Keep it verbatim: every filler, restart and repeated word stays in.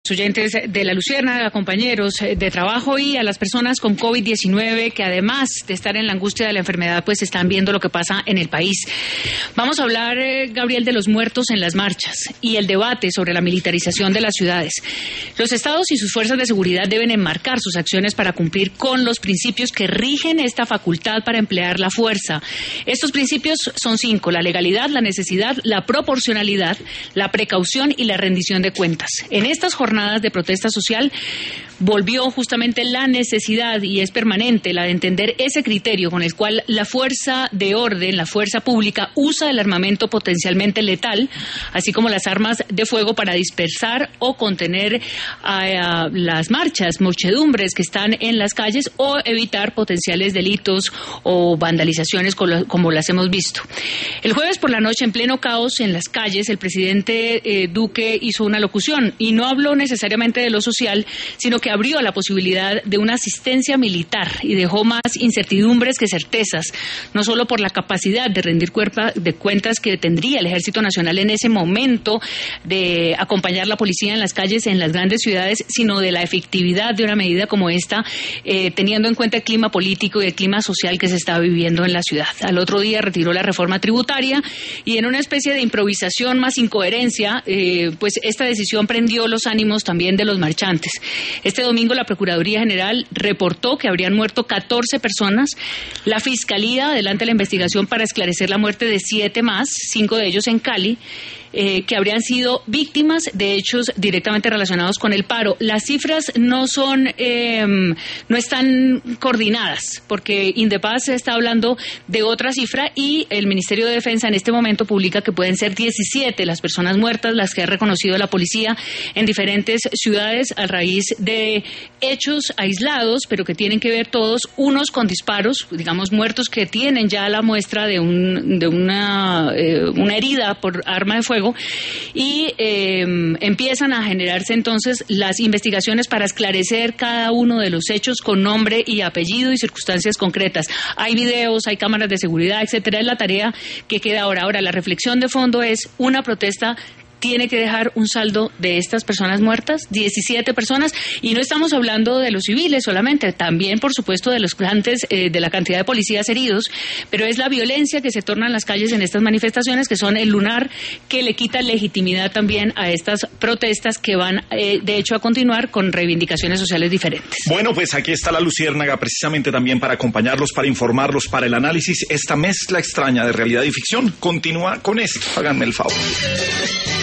oyentes de La Luciérnaga, compañeros de trabajo y a las personas con COVID diecinueve que además de estar en la angustia de la enfermedad, pues están viendo lo que pasa en el país. Vamos a hablar, eh, Gabriel, de los muertos en las marchas y el debate sobre la militarización de las ciudades. Los estados y sus fuerzas de seguridad deben enmarcar sus acciones para cumplir con los principios que rigen esta facultad para emplear la fuerza. Estos principios son cinco: la legalidad, la necesidad, la proporcionalidad, la precaución y la rendición de cuentas. En estas jornadas de protesta social volvió justamente la necesidad, y es permanente, la de entender ese criterio con el cual la fuerza de orden, la fuerza pública, usa el armamento potencialmente letal, así como las armas de fuego para dispersar o contener a, a las marchas, muchedumbres que están en las calles, o evitar potenciales delitos o vandalizaciones como las hemos visto. El jueves por la noche, en pleno caos en las calles, el presidente eh, Duque hizo una locución y no habló necesariamente de lo social, sino que abrió la posibilidad de una asistencia militar y dejó más incertidumbres que certezas, no solo por la capacidad de rendir cuerpa, de cuentas que tendría el Ejército Nacional en ese momento de acompañar la policía en las calles en las grandes ciudades, sino de la efectividad de una medida como esta, eh, teniendo en cuenta el clima político y el clima social que se está viviendo en la ciudad. Al otro día retiró la reforma tributaria y en una especie de improvisación más incoherencia, eh, pues esta decisión prendió los ánimos también de los marchantes. Este domingo la Procuraduría General reportó que habrían muerto catorce personas. La Fiscalía adelanta la investigación para esclarecer la muerte de siete más, cinco de ellos en Cali, Eh, que habrían sido víctimas de hechos directamente relacionados con el paro. Las cifras no son, eh, no están coordinadas, porque Indepaz está hablando de otra cifra y el Ministerio de Defensa en este momento publica que pueden ser diecisiete las personas muertas, las que ha reconocido la policía en diferentes ciudades a raíz de hechos aislados, pero que tienen que ver todos, unos con disparos, digamos muertos que tienen ya la muestra de, un, de una, eh, una herida por arma de fuego, y eh, empiezan a generarse entonces las investigaciones para esclarecer cada uno de los hechos con nombre y apellido y circunstancias concretas. Hay videos, hay cámaras de seguridad, etcétera. Es la tarea que queda ahora. Ahora, la reflexión de fondo es: una protesta tiene que dejar un saldo de estas personas muertas, diecisiete personas, y no estamos hablando de los civiles solamente, también por supuesto de los grandes, eh, de la cantidad de policías heridos, pero es la violencia que se torna en las calles en estas manifestaciones, que son el lunar que le quita legitimidad también a estas protestas que van eh, de hecho a continuar con reivindicaciones sociales diferentes. Bueno, pues aquí está La Luciérnaga precisamente también para acompañarlos, para informarlos, para el análisis. Esta mezcla extraña de realidad y ficción continúa con esto, háganme el favor.